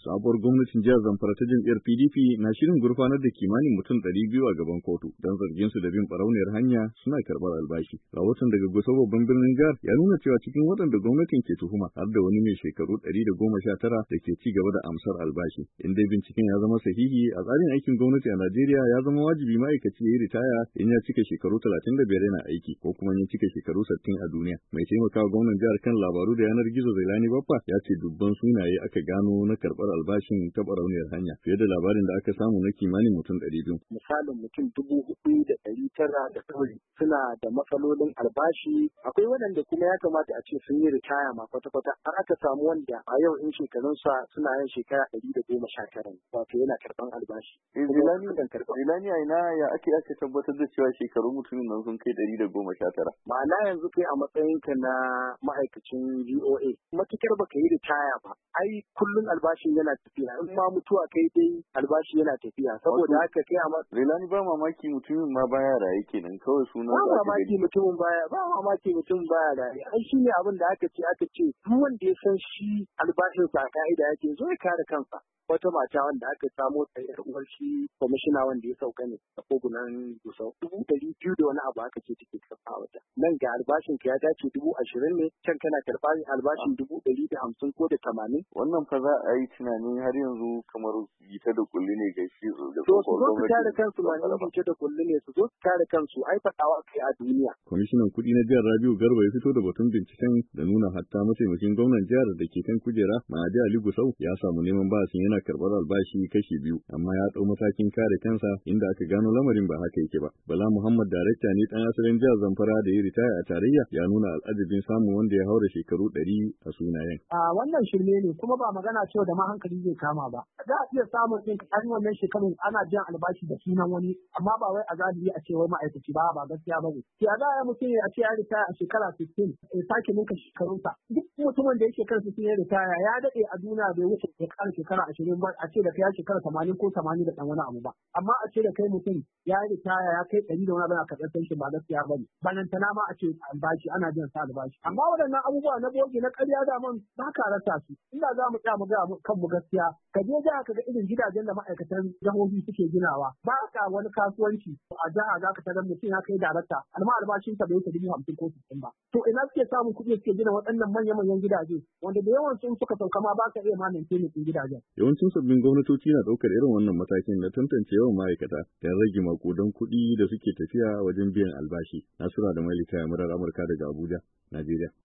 Sabuwar gwamnatin jihar Zamfara ta jam'iyyar PDP na shirin gurfanar da kimanin mutum 200 a gaban kotu don zargin su da bin barauniyar hanya suna karɓar albashi. Rahoton daga Gusau babban birnin jihar ya nuna cewa cikin waɗanda gwamnatin ke tuhuma har da wani mai shekaru 119 da ke ci gaba da amsar albashi. In dai binciken ya zama sahihi, a tsarin aikin gwamnati a Najeriya ya zama wajibi ma'aikaci ya yi ritaya in ya cika shekaru 35 yana aiki ko kuma ya cika shekaru 60 a duniya. Mai taimakawa gwamnan jihar kan labaru da yanar gizo Zailani Baffa ya ce dubban sunaye aka gano na karɓar albashin ta barauniyar hanya fiye da labarin da aka samu na kimanin mutum 200. Misalin mutum 4,900 da kawai suna da matsalolin albashi. Akwai waɗanda kuma ya kamata a ce sun yi ritaya ma kwata-kwata. Har aka samu wanda a yau in shekarunsa suna yin shekara 119 wato yana karɓan albashi. Rilani a ina ya ake tabbatar da cewa shekarun mutumin nan sun kai 119? Ma'ana yanzu kai a matsayinka na ma'aikacin VOA matukar baka yi ritaya ba. Ai kullum albashin yana tafiya, in ma mutuwa kai dai albashi yana tafiya, saboda haka kai a Rilani ba mamaki mutumin ma baya raye kenan, kawai sunan ba mamaki mutumin baya raye. Ai shi ne abin da aka ce duk wanda ya san shi albashin sa ka'ida yake zo ya kare kansa. Wata mata wanda aka samo ta yar uwar shi kwamishina wanda ya sauka ne a kogunan Gusau 200 da wani abu aka ce take karɓa wata. Nan ga albashin ka ya dace 20,000 ne, can kana karɓar albashin 150 ko da 80. Wannan fa za a yi tunanin har yanzu kamar bita da kulli ne ga shi da to su zo su kare kansu ma ne bita da kulli ne su zo su kare kansu ai faɗawa kai a duniya. Kwamishinan kuɗi na jihar Rabiu Garba ya fito da batun binciken da nuna hatta mataimakin gwamnan jihar da ke kan kujera Mahadi Ali Gusau ya samu neman basin yana karɓar albashi kashi 2 amma ya ɗau matakin kare kansa inda aka gano lamarin ba haka yake ba. Bala Muhammad darekta ne ɗan asalin jihar Zamfara da ya ritaya a tarayya ya nuna al'ajabin samun wanda ya haura shekaru 100 a sunayen. Wannan shirme ne kuma ba magana cewa da ma hankali zai kama ba. Za a iya samun ɗin an wannan shekarun ana jan albashi da sunan wani amma ba wai a zahiri a ce wai ma'aikaci ba gaskiya ba ne. Ya za a mutum a ce ya ritaya a shekara 15 ya sake ninka shekarunsa. Duk mutumin da ya shekara 15 ya ritaya ya daɗe a duniya bai wuce ya ƙara shekara 20 ba a ce da kai ya shekara 80 ko 80 da ɗan wani abu ba. Amma a ce da kai mutum ya ritaya ya kai 100 da wani abu a karɓar pension ba gaskiya ba ne. Balantana ma a ce albashi ana jan sa albashi. Amma waɗannan abubuwa na bogi na ƙarya da man ba ka rasa su. Inda za mu tsaya mu ga kanmu gaskiya ka je jiha ka ga irin gidajen da ma'aikatan jihohi suke ginawa ba ka wani kasuwanci a jiha za ka tarar mutum ya kai darakta amma albashin ka bai wuce 50,000 ko 60 ba. To ina suke samun kuɗi suke gina waɗannan manya-manyan gidaje wanda da yawan sun suka sauka ma ba ka iya ma maintain gidajen. Yawancin sabbin gwamnatoci na ɗaukar irin wannan matakin na tantance yawan ma'aikata don rage makudan kuɗi da suke tafiya wajen biyan albashi. Nasura da Malika Murar Amurka daga Abuja, Najeriya.